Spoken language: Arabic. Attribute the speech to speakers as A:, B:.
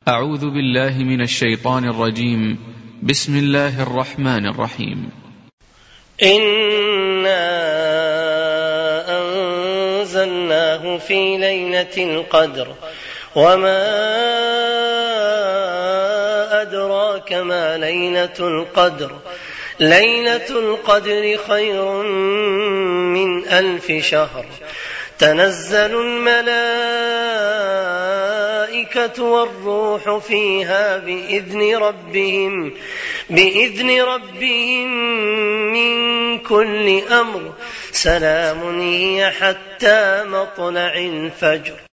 A: أعوذ بالله من الشيطان الرجيم. بسم الله الرحمن الرحيم.
B: إنا أنزلناه في ليلة القدر وما أدراك ما ليلة القدر ليلة القدر خير من 1000 شهر تنزل الملائكة والروح فيها بإذن ربهم من كل أمر سلام هي حتى مطلع الفجر.